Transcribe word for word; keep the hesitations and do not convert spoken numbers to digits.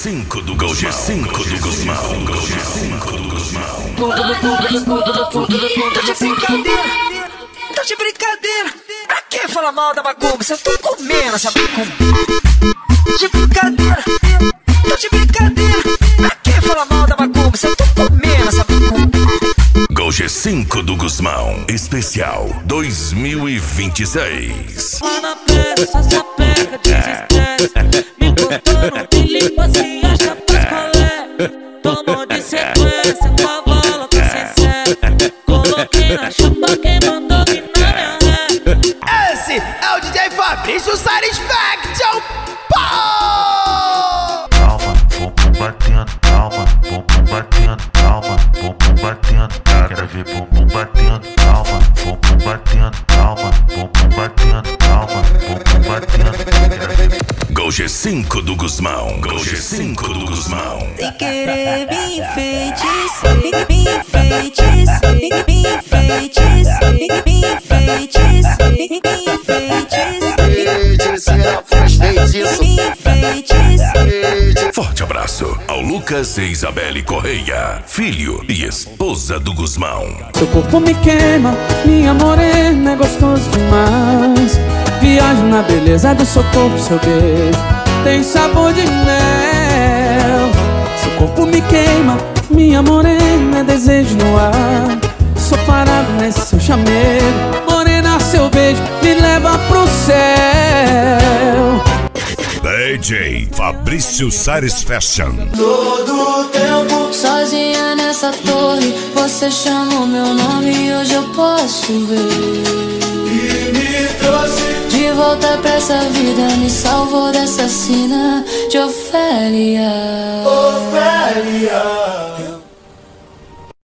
cinco do Gol G cinco do Guzmão. Gol G cinco do Guzmão. Tá de brincadeira, tá de brincadeira. Pra que falar mal da macumba se eu tô comendo essa macumba? Tá de brincadeira, tá de brincadeira. Pra que falar mal da macumba se eu tô comendo essa macumba? Gol G cinco do Guzmão, especial dois mil e vinte e seis. Lá na pressa, só sapeca, desestresse. Me cortando, me limpa, se acha pras colé. Tomou de sequência, com a bola que sincera. Coloquei na chupa quem mandou vir na minha ré. Esse é o D J Fabrício Satisfaction. Calma, bumbum batendo, calma, bumbum batendo, calma, bumbum batendo, quero ver bumbum batendo, calma, bumbum batendo, calma, bumbum batendo, calma, bumbum batendo, quero ver. Gol G cinco do Guzmão. Gol G cinco do Guzmão. Sem querer me enfeitiça, me enfeitiça, me enfeitiça, me enfeitiça, me enfeitiça, me enfeitiça. Forte abraço ao Lucas e Isabelle Correia, filho e esposa do Guzmão. Seu corpo me queima, minha morena é gostoso demais. Viajo na beleza do seu corpo, seu beijo tem sabor de mel. Seu corpo me queima, minha morena é desejo no ar. Sou parado nesse seu chamego, morena, seu beijo me leva pro céu. D J Fabrício Satisfaction. Todo tempo Sozinha nessa torre, você chama o meu nome e hoje eu posso ver. e me trouxe. De volta pra essa vida, me salvou dessa sina de Ofélia.